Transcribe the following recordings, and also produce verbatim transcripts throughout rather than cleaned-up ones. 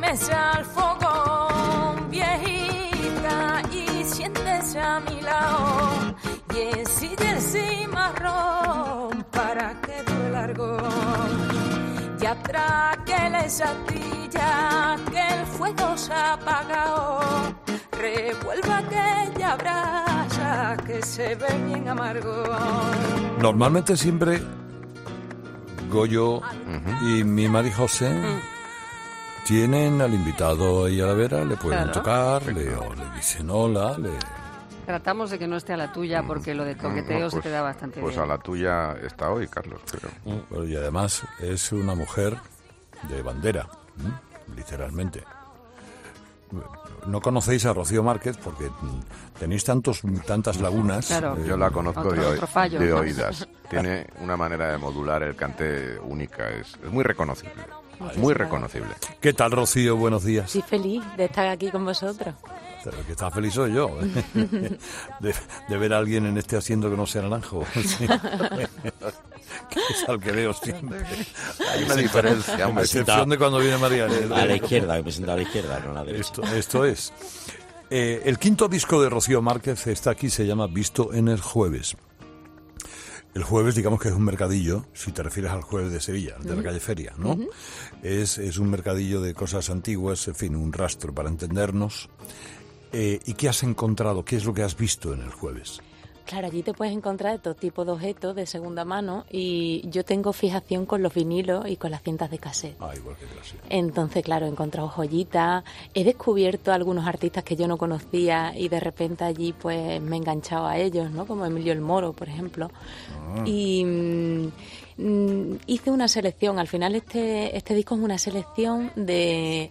mesa al fogón, viejita, y siéntese a mi lado. Y en silla el cimarrón para que dure largo. Y atrás que le satilla, que el fuego se ha apagado. Revuelva aquella brasa que se ve bien amargo. Normalmente siempre Goyo uh-huh. y mi María José uh-huh. tienen al invitado ahí a la vera, le pueden claro. tocar, sí, le, claro. le dicen hola, le... Tratamos de que no esté a la tuya porque lo de toqueteo no, pues, se queda bastante pues bien. Pues a la tuya está hoy, Carlos. Pero... Bueno, y además es una mujer de bandera, ¿eh? literalmente. No conocéis a Rocío Márquez porque tenéis tantos tantas lagunas. Claro. Eh, Yo la conozco otro, de, otro fallo, de oídas. Tiene una manera de modular el cante única, es, es muy reconocible. Ay, muy reconocible. ¿Qué tal, Rocío? Buenos días. Sí, feliz de estar aquí con vosotros. Pero que está feliz soy yo, ¿eh? de, de ver a alguien en este asiento que no sea naranjo. Sí. Que es al que veo siempre. Hay una diferencia, a excepción de cuando viene María. A la izquierda, me siento a la izquierda, no a la derecha. Esto, esto es. Eh, el quinto disco de Rocío Márquez está aquí, se llama Visto en el Jueves. El jueves, digamos que es un mercadillo, si te refieres al jueves de Sevilla, de la calle Feria, ¿no? Uh-huh. Es, es un mercadillo de cosas antiguas, en fin, un rastro para entendernos. Eh, ¿Y qué has encontrado? ¿Qué es lo que has visto en el jueves? Claro, allí te puedes encontrar de todo tipo de objetos de segunda mano y yo tengo fijación con los vinilos y con las cintas de cassette. Ah, igual que clásico. Entonces, claro, he encontrado joyitas, he descubierto algunos artistas que yo no conocía y de repente allí pues me he enganchado a ellos, ¿no? Como Emilio el Moro, por ejemplo. Ah. Y mmm, hice una selección, al final este, este disco es una selección de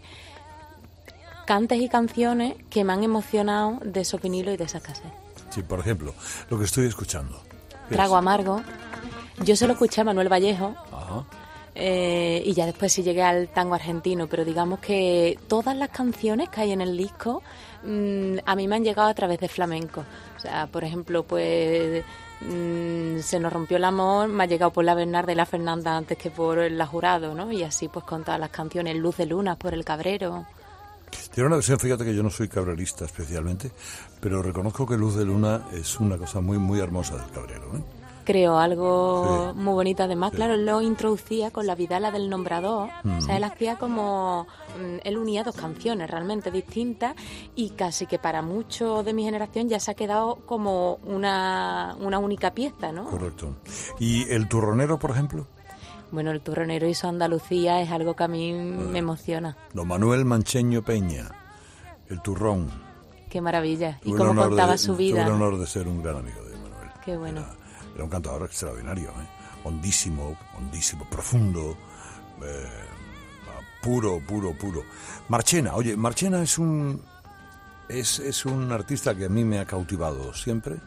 cantes y canciones que me han emocionado de esos vinilos y de esas cassettes. Sí, por ejemplo, lo que estoy escuchando. Trago Amargo. Yo se lo escuché a Manuel Vallejo. Ajá. Eh, y ya después sí llegué al tango argentino, pero digamos que todas las canciones que hay en el disco mmm, a mí me han llegado a través de flamenco. O sea, por ejemplo, pues mmm, Se nos rompió el amor, me ha llegado por la Bernarda y la Fernanda antes que por la Jurado, ¿no? Y así pues con todas las canciones, Luz de Luna por el Cabrero. Tiene una versión, fíjate que yo no soy cabrerista especialmente, pero reconozco que Luz de Luna es una cosa muy muy hermosa del Cabrero, ¿eh? Creo algo sí. muy bonito. Además, sí. claro, lo introducía con la Vidala del Nombrador. Mm. O sea, él hacía como... Él unía dos canciones realmente distintas y casi que para muchos de mi generación ya se ha quedado como una, una única pieza, ¿no? Correcto. ¿Y el turronero, por ejemplo? Bueno, el turronero y su Andalucía es algo que a mí bueno, me emociona. Don Manuel Mancheño Peña, el turrón. Qué maravilla. Y cómo contaba de, su vida. Tuve el honor de ser un gran amigo de Manuel. Qué bueno. Era, era un cantador extraordinario, ¿eh? Hondísimo, hondísimo, profundo, eh, puro, puro, puro. Marchena, oye, Marchena es un, es, es un artista que a mí me ha cautivado siempre.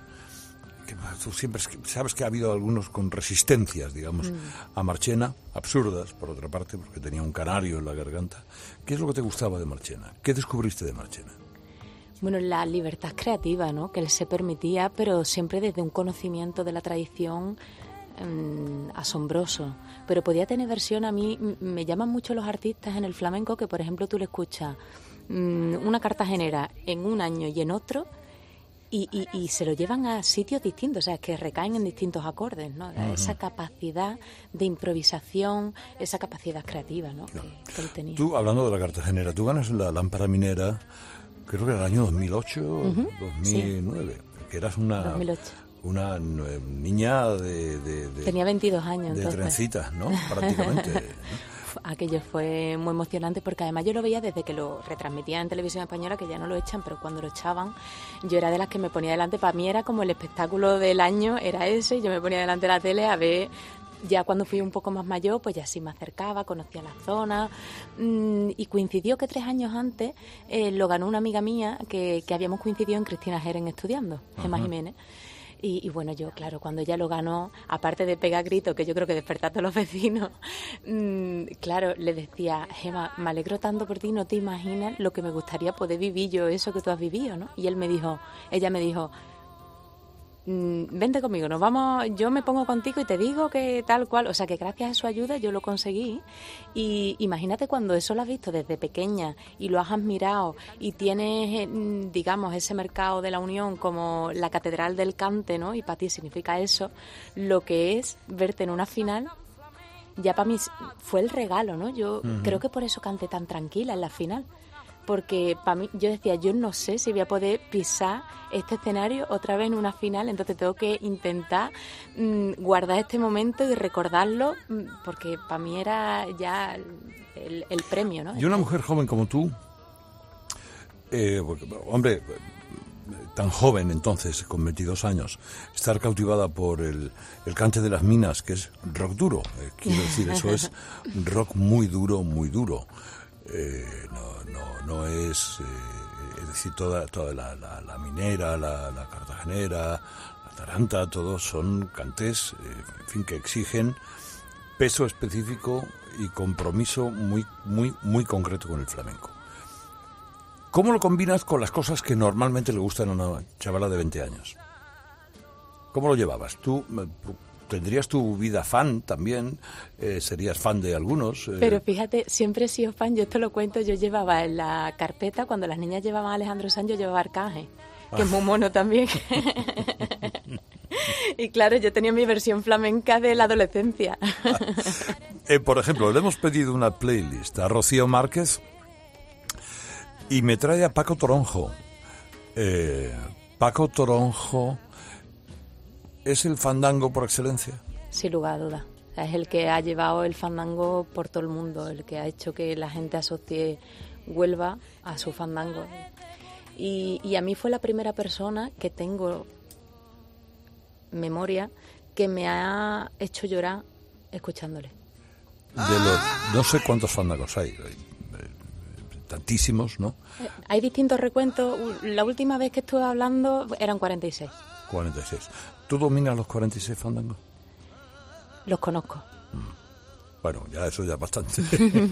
Tú siempre sabes que ha habido algunos con resistencias, digamos, mm. a Marchena, absurdas, por otra parte, porque tenía un canario en la garganta. ¿Qué es lo que te gustaba de Marchena? ¿Qué descubriste de Marchena? Bueno, la libertad creativa, ¿no? Que él se permitía, pero siempre desde un conocimiento de la tradición mmm, asombroso. Pero podía tener versión, a mí me llaman mucho los artistas en el flamenco, que por ejemplo tú le escuchas mmm, una cartagenera en un año y en otro, Y, y, y se lo llevan a sitios distintos, o sea, que recaen en distintos acordes, ¿no? Uh-huh. Esa capacidad de improvisación, esa capacidad creativa, ¿no? Claro. Que, que él tenía. Tú, hablando de la cartagenera, tú ganas la lámpara minera, creo que era el año dos mil ocho, uh-huh. dos mil nueve, sí. que eras una... dos mil ocho. Una niña de, de, de... Tenía veintidós años, de entonces. De trencitas, ¿no? Prácticamente, ¿no? Aquello fue muy emocionante porque además yo lo veía desde que lo retransmitían en televisión española, que ya no lo echan, pero cuando lo echaban yo era de las que me ponía delante. Para mí era como el espectáculo del año, era ese, y yo me ponía delante de la tele a ver. Ya cuando fui un poco más mayor, pues ya sí me acercaba, conocía la zona, mmm, y coincidió que tres años antes eh, lo ganó una amiga mía que, que habíamos coincidido en Cristina Jeren estudiando, Gemma uh-huh. Jiménez. Y, y bueno, yo, claro, cuando ella lo ganó, aparte de pegar gritos, que yo creo que despertó a todos los vecinos, mmm, claro, le decía, Gemma, me alegro tanto por ti, no te imaginas lo que me gustaría poder vivir yo, eso que tú has vivido, ¿no? Y él me dijo, ella me dijo, mm, vente conmigo, nos vamos, yo me pongo contigo y te digo que tal cual, o sea que gracias a su ayuda yo lo conseguí. Y imagínate cuando eso lo has visto desde pequeña y lo has admirado y tienes, mm, digamos, ese mercado de la Unión como la catedral del cante, ¿no? Y para ti significa eso, lo que es verte en una final. Ya para mí fue el regalo, ¿no? Yo uh-huh. creo que por eso canté tan tranquila en la final. Porque para mí, yo decía, yo no sé si voy a poder pisar este escenario otra vez en una final, entonces tengo que intentar mmm, guardar este momento y recordarlo, mmm, porque para mí era ya el, el premio, ¿no? Y una mujer joven como tú, eh, hombre, tan joven entonces, con veintidós años, estar cautivada por el, el cante de las minas, que es rock duro, eh, quiero decir, eso es rock muy duro, muy duro. Eh, no, no, no es, eh, es decir, toda, toda la, la, la minera, la, la cartagenera, la taranta, todos son cantes, eh, en fin, que exigen peso específico y compromiso muy, muy, muy concreto con el flamenco. ¿Cómo lo combinas con las cosas que normalmente le gustan a una chavala de veinte años? ¿Cómo lo llevabas? ¿Tú tendrías tu vida fan también? Eh, ¿Serías fan de algunos? Eh... Pero fíjate, siempre he sido fan, yo esto lo cuento, yo llevaba en la carpeta, cuando las niñas llevaban a Alejandro Sanz, yo llevaba Arcángel, que ah. es muy mono también. Y claro, yo tenía mi versión flamenca de la adolescencia. eh, por ejemplo, le hemos pedido una playlist a Rocío Márquez y me trae a Paco Toronjo. Eh, Paco Toronjo es el fandango por excelencia. Sin lugar a dudas. Es el que ha llevado el fandango por todo el mundo, el que ha hecho que la gente asocie Huelva a su fandango. Y, y a mí fue la primera persona que tengo memoria que me ha hecho llorar escuchándole. De los no sé cuántos fandangos hay, tantísimos, ¿no? Hay distintos recuentos. La última vez que estuve hablando eran cuarenta y seis. cuarenta y seis. ¿Tú dominas los cuarenta y seis fandangos? Los conozco. Mm. Bueno, ya eso ya es bastante.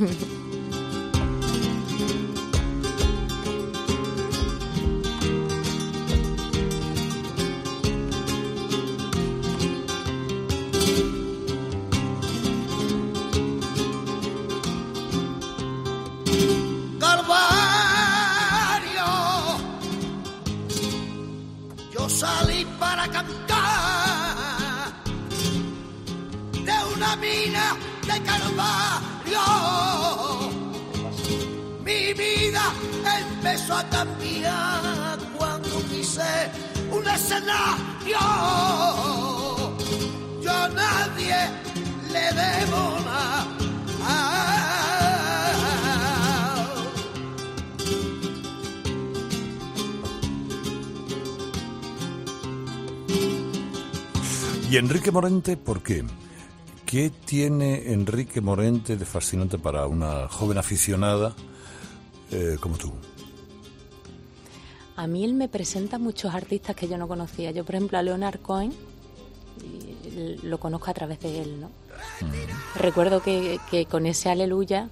Salí para cantar de una mina de Calvario. Mi vida empezó a cambiar cuando quise un escenario. Yo a nadie le debo nada. ¿Y Enrique Morente por qué? ¿Qué tiene Enrique Morente de fascinante para una joven aficionada eh, como tú? A mí él me presenta muchos artistas que yo no conocía. Yo, por ejemplo, a Leonard Cohen lo conozco a través de él, ¿no? Mm. Recuerdo que, que con ese Aleluya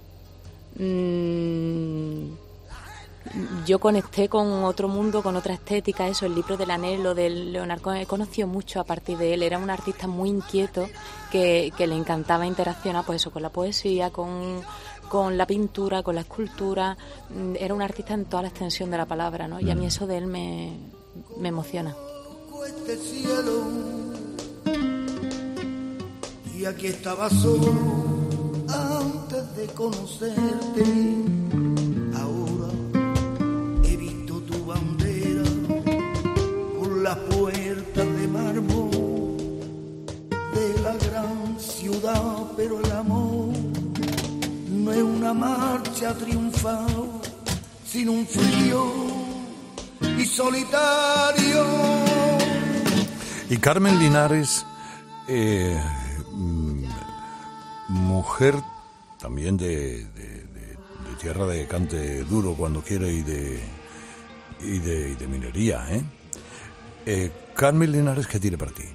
mmm, yo conecté con otro mundo, con otra estética, eso, el libro del anhelo de Leonard Cohen. He conocido mucho a partir de él. Era un artista muy inquieto que, que le encantaba interaccionar, pues eso, con la poesía, con, con la pintura, con la escultura. Era un artista en toda la extensión de la palabra, ¿no? Y a mí eso de él me, me emociona. Este cielo, y aquí estaba solo antes de conocerte. Las puertas de mármol de la gran ciudad, pero el amor no es una marcha triunfal, sino un frío y solitario. Y Carmen Linares, eh, mujer también de, de, de, de tierra de cante duro cuando quiere y de, y de, y de minería, ¿eh? Eh, Carmen Linares, ¿qué tiene para ti?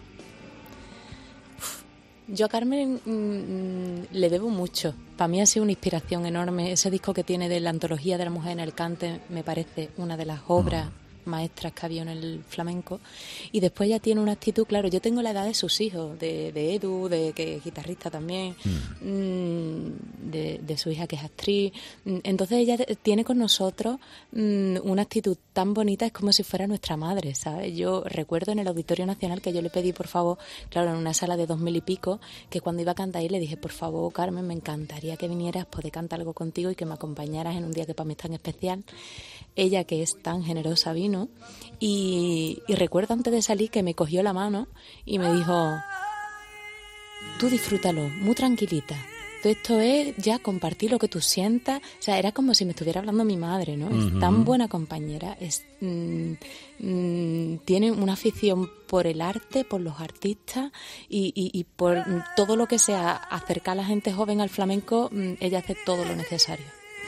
Yo a Carmen mmm, le debo mucho. Para mí ha sido una inspiración enorme. Ese disco que tiene de la antología de la mujer en el cante me parece una de las obras maestras que había en el flamenco. Y después ella tiene una actitud, claro, yo tengo la edad de sus hijos, de, de Edu, de que es guitarrista también, mm. de, de su hija que es actriz. Entonces ella tiene con nosotros mm, una actitud tan bonita, es como si fuera nuestra madre, ¿sabes? Yo recuerdo en el Auditorio Nacional que yo le pedí, por favor, claro, en una sala de dos mil y pico, que cuando iba a cantar ahí le dije, por favor, Carmen, me encantaría que vinieras, poder cantar algo contigo y que me acompañaras en un día que para mí es tan especial. Ella, que es tan generosa, vino y, y recuerdo antes de salir que me cogió la mano y me dijo, tú disfrútalo, muy tranquilita. Esto es ya compartir lo que tú sientas. O sea, era como si me estuviera hablando mi madre, ¿no? Uh-huh. Es tan buena compañera. Es, mm, mm, tiene una afición por el arte, por los artistas y, y, y por todo lo que sea acercar a la gente joven al flamenco. Mm, ella hace todo lo necesario.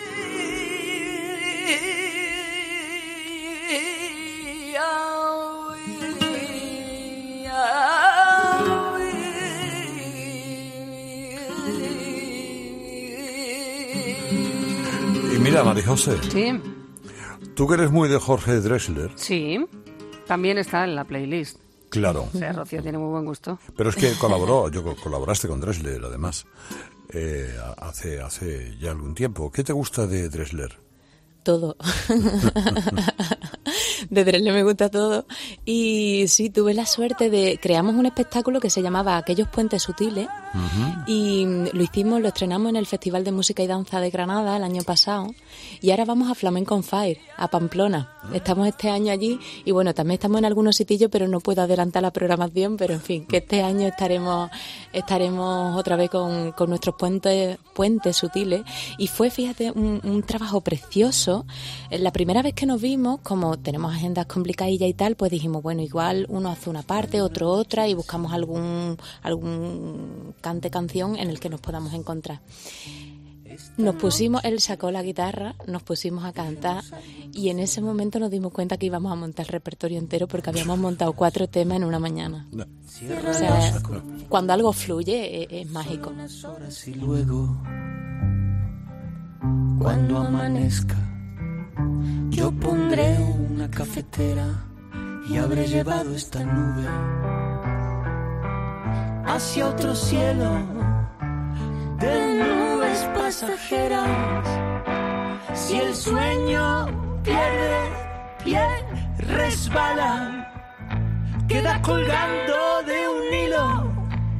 Mira, María José. Sí. Tú que eres muy de Jorge Drexler. Sí. También está en la playlist. Claro. O sea, Rocío tiene muy buen gusto. Pero es que colaboró, yo colaboraste con Drexler, además, eh, hace, hace ya algún tiempo. ¿Qué te gusta de Drexler? Todo. De Drexler me gusta todo. Y sí, tuve la suerte de... Creamos un espectáculo que se llamaba Aquellos Puentes Sutiles. Uh-huh. Y lo hicimos, lo estrenamos en el Festival de Música y Danza de Granada el año pasado. Y ahora vamos a Flamenco on Fire, a Pamplona. Uh-huh. Estamos este año allí. Y bueno, también estamos en algunos sitios, pero no puedo adelantar la programación. Pero en fin, que este año estaremos estaremos otra vez con, con nuestros puentes, puentes sutiles. Y fue, fíjate, un, un trabajo precioso. La primera vez que nos vimos, como tenemos agendas complicadillas y tal, pues dijimos, bueno, igual uno hace una parte, otro otra, y buscamos algún algún cante canción en el que nos podamos encontrar. Nos pusimos, él sacó la guitarra, nos pusimos a cantar y en ese momento nos dimos cuenta que íbamos a montar el repertorio entero porque habíamos montado cuatro temas en una mañana. O sea, cuando algo fluye es, es mágico. Y luego, cuando amanezca, yo pondré una cafetera y habré llevado esta nube hacia otro cielo de nubes pasajeras. Si el sueño pierde pie, resbala, queda colgando de un hilo.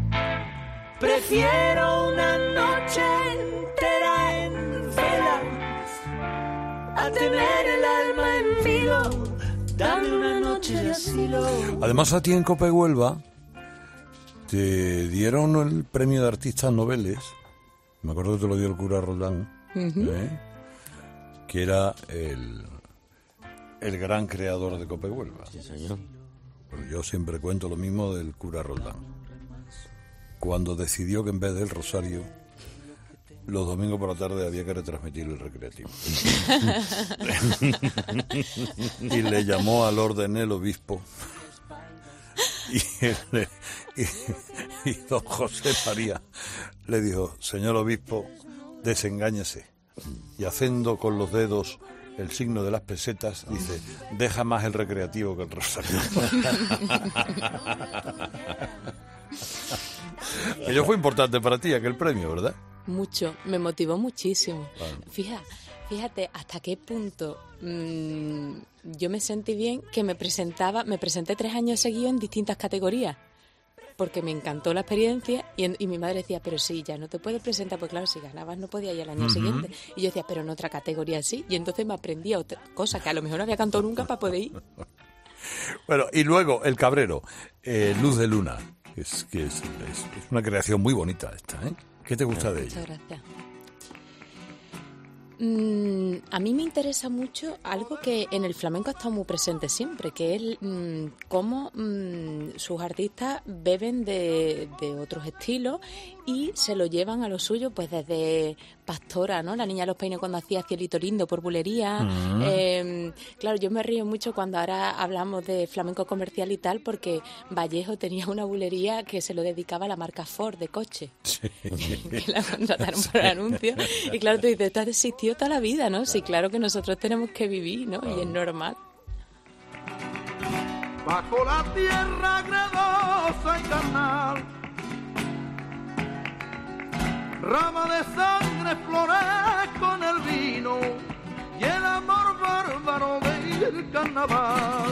Prefiero una noche entera en velas a tener el alma en vilo. Dame una noche de asilo. Además, a ti en Cope Huelva te dieron el premio de artistas noveles. Me acuerdo que te lo dio el cura Roldán, uh-huh. ¿eh? Que era el, el gran creador de Cope Huelva. Sí, señor. Pero yo siempre cuento lo mismo del cura Roldán. Cuando decidió que en vez del rosario, los domingos por la tarde había que retransmitir el recreativo. Y le llamó al orden el obispo. Y, él, y, y don José María le dijo, señor obispo, desengáñese. Y haciendo con los dedos el signo de las pesetas, dice, deja más el recreativo que el rosario. Ello fue importante para ti, aquel premio, ¿verdad? Mucho, me motivó muchísimo. Bueno. Fíjate, fíjate hasta qué punto mmm, yo me sentí bien que me presentaba, me presenté tres años seguidos en distintas categorías, porque me encantó la experiencia y, en, y mi madre decía, pero sí, ya no te puedes presentar, pues claro, si ganabas no podía ir al año uh-huh. siguiente. Y yo decía, pero en otra categoría sí, y entonces me aprendía otra cosa que a lo mejor no había cantado nunca para poder ir. Bueno, y luego El Cabrero, eh, Luz de Luna, es que es, es, es una creación muy bonita esta, ¿eh? ¿Qué te gusta de ella? Muchas gracias. Mm, a mí me interesa mucho algo que en el flamenco ha estado muy presente siempre, que es mm, cómo mm, sus artistas beben de, de otros estilos y se lo llevan a lo suyo, pues desde Pastora, ¿no? La niña de los peines cuando hacía Cielito Lindo por bulería. Uh-huh. Eh, claro, yo me río mucho cuando ahora hablamos de flamenco comercial y tal, porque Vallejo tenía una bulería que se lo dedicaba a la marca Ford de coche. Sí. Que la contrataron sí. por el anuncio. Y claro, tú dices, esto ha existido toda la vida, ¿no? Sí, claro que nosotros tenemos que vivir, ¿no? Y es normal. bajo la tierra gredosa y carnal. Rama de sangre florece con el vino y el amor bárbaro del carnaval.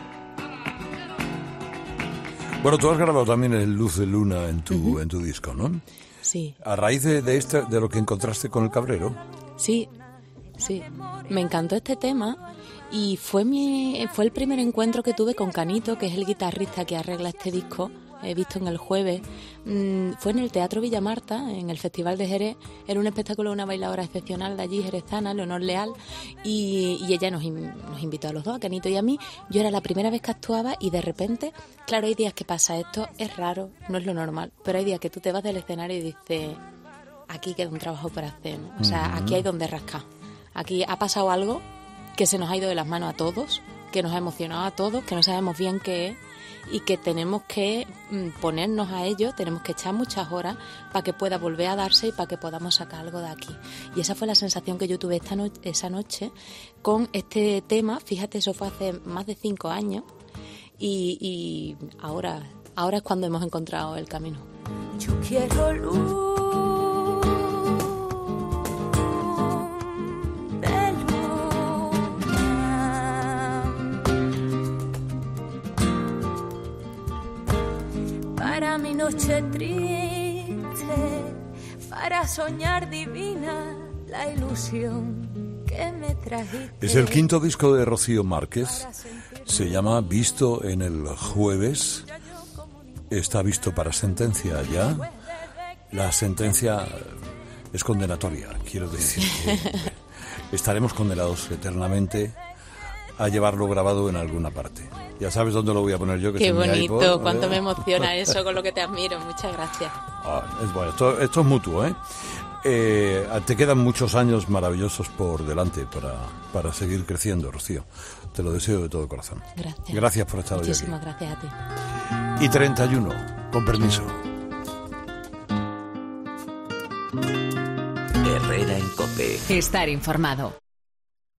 Bueno, tú has grabado también el Luz de Luna en tu, uh-huh. en tu disco, ¿no? Sí. A raíz de, de, este, de lo que encontraste con el Cabrero. Sí, sí. Me encantó este tema y fue, mi, fue el primer encuentro que tuve con Canito, que es el guitarrista que arregla este disco. He visto en el jueves, mm, fue en el Teatro Villa Marta, en el Festival de Jerez. Era un espectáculo de una bailadora excepcional de allí, jerezana, Leonor Leal, y, y ella nos, in, nos invitó a los dos, a Canito y a mí. Yo era la primera vez que actuaba y de repente, claro, hay días que pasa esto, es raro, no es lo normal, pero hay días que tú te vas del escenario y dices, aquí queda un trabajo por hacer, ¿no? O sea, uh-huh. aquí hay donde rascar. Aquí ha pasado algo que se nos ha ido de las manos a todos, que nos ha emocionado a todos, que no sabemos bien qué es, y que tenemos que ponernos a ello, tenemos que echar muchas horas para que pueda volver a darse y para que podamos sacar algo de aquí. Y esa fue la sensación que yo tuve esta no- esa noche con este tema. Fíjate, eso fue hace más de cinco años y, y ahora, ahora es cuando hemos encontrado el camino. Yo quiero luz. Para mi noche triste, para soñar divina la ilusión que me trajiste. Es el quinto disco de Rocío Márquez, se llama Visto en el Jueves, está visto para sentencia ya. La sentencia es condenatoria, quiero decir que estaremos condenados eternamente a llevarlo grabado en alguna parte. Ya sabes dónde lo voy a poner yo. Que Qué es en bonito, mi iPod, cuánto ¿eh? me emociona eso, con lo que te admiro. Muchas gracias. Ah, es bueno, esto, esto es mutuo, ¿eh? ¿eh? Te quedan muchos años maravillosos por delante para, para seguir creciendo, Rocío. Te lo deseo de todo corazón. Gracias. Gracias por estar hoy aquí. Muchísimas gracias a ti. Y treinta y uno, con permiso. Herrera en COPE. Estar informado.